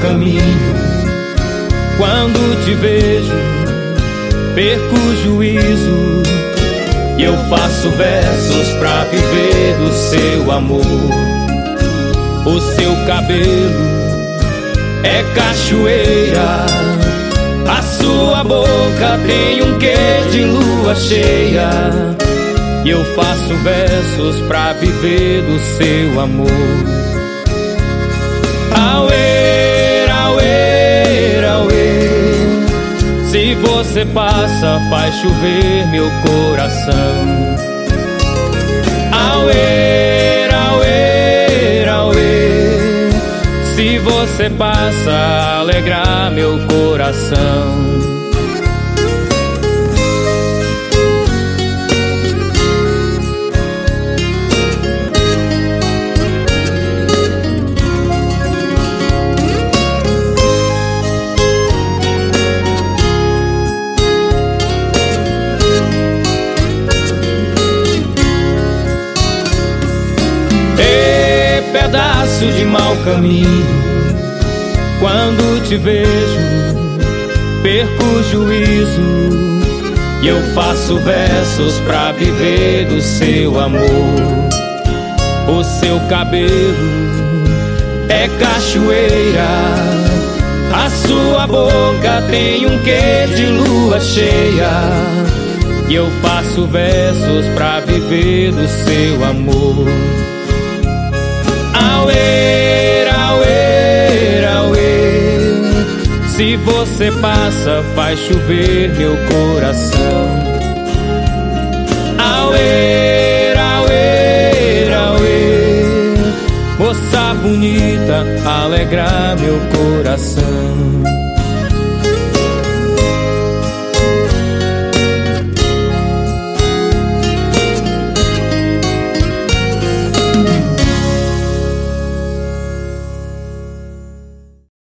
caminho. Quando te vejo, perco o juízo, e eu faço versos pra viver do seu amor. O seu cabelo é cachoeira, a sua boca tem um quê de lua cheia, e eu faço versos pra viver do seu amor. Auê, auê, auê, se você passa faz chover meu coração. Auê, auê, auê, se você passa alegrar meu coração. Pedaço de mau caminho, quando te vejo, perco o juízo, e eu faço versos pra viver do seu amor. O seu cabelo é cachoeira, a sua boca tem um quê de lua cheia, e eu faço versos pra viver do seu amor. Auê, auê, auê, se você passa faz chover meu coração. Auê, auê, auê, moça bonita, alegrar meu coração.